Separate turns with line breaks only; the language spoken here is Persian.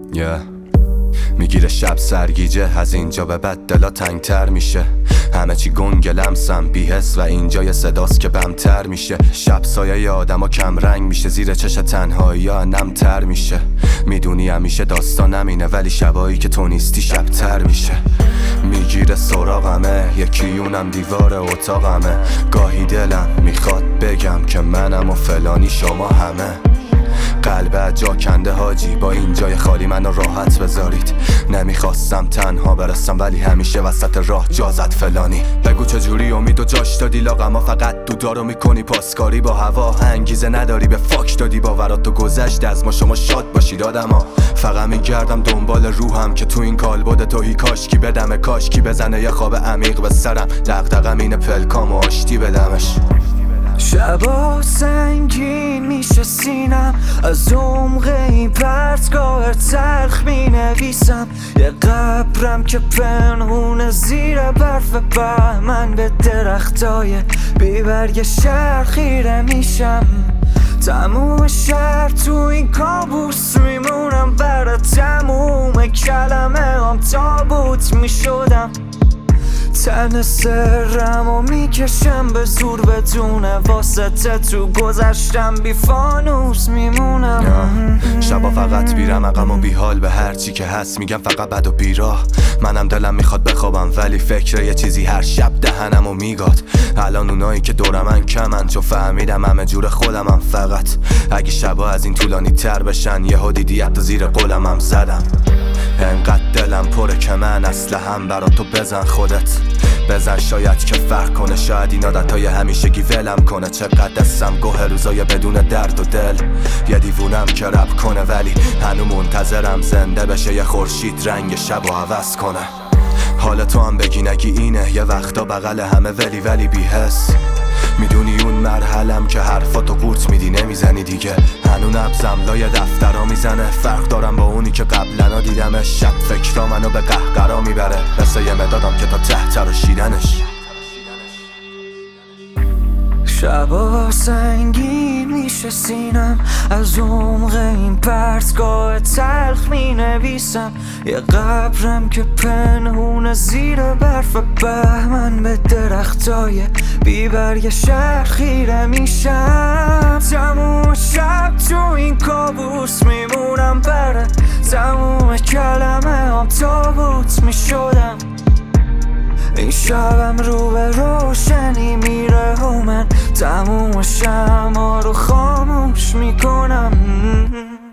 میگیره شب سرگیجه، از اینجا به بعد دلا تنگتر میشه. همه چی گنگ لمسم بی‌حس و اینجا یه صداست که بمتر میشه. شب سایه آدما کم رنگ میشه، زیر چش تنهایی ها نمتر میشه. میدونی همیشه داستانم اینه، ولی شبایی که تو نیستی شبتر میشه. میگیره سراغمه، یکی اونم دیوار اتاقمه. گاهی دلم میخواد بگم که منم و فلانی شما همه. قلب جا کنده حاجی، با این جای خالی منو راحت بذارید. نمیخواستم تنها برسم ولی همیشه وسط راه جا زد فلانی. بگو چجوری امید و جاش دادی لاغما، فقط دودارو میکنی پاسکاری با هوا. انگیزه نداری به فاک دادی، باورات تو گذشت از ما، شما شاد باشید آدما. فقط میگردم دنبال روحم که تو این کالبد توهی کاشکی بدمه، کاشکی بزنه یه خواب عمیق به سرم. دغدغم اینه پلکام و آشتی بدمش.
شبا سنگین میشه سینم، از عمق این پرتگاه تلخ مینویسم. یه قبرم که پنهونه زیر برف بهمن، به درختای بیبرگ شهر خیره میشم. تموم شهر تو این کابوس میمونم، برای تموم کلمه هم تابوت میشدم. تن سرم و میکشم به زور بدونه، واسطه تو گذشتم بی فانوس میمونم.
شبا فقط بیرم عقم و بیحال به هرچی که هست میگم فقط بد و بیراه. منم دلم میخواد بخوابم ولی فکر یه چیزی هر شب دهنم و میگاد. الان اونایی که دورمن کمن، چون فهمیدم همه جور خودمم. فقط اگه شبا از این طولانی تر بشن، یهو دیدی حتی زیر قلمم زدم. انقدر دلم پره که من اسلحه‌ام برا تو بزن خودت. بزن شاید که فرق کنه، شاید این عادتای همیشگی ولم کنه. چقدر دستم گوه روزای بدون درد و دل. یه دیوونم که رپ کنه ولی هنو منتظرم زنده بشه، یه خورشید رنگ شب و عوض کنه. حال تو هم بگی نگی اینه، یه وقتا بغل همه ولی بی حس. میدونی اون مرحلم که حرفاتو قورت میدی نمیزنی دیگه. هنو نبزم لای دفترا میزنه، فرق دارم با اونی که قبلنا دیدمش. شب فکرا منو به قهقرا میبره، مثل یه مدادم که تا ته شیدنش.
شبا سنگین میشه سینم، از عمق این پرتگاه تلخ مینویسم. یه قبرم که پنهونه زیر برف بهمن، به درختای بیبرگ شهر خیره میشم. تموم شب تو این کابوس میمونم، بره تموم کلمه هم تابوت میشدم. این شبم رو به روشنی میره و من تموم شمع رو خاموش میکنم.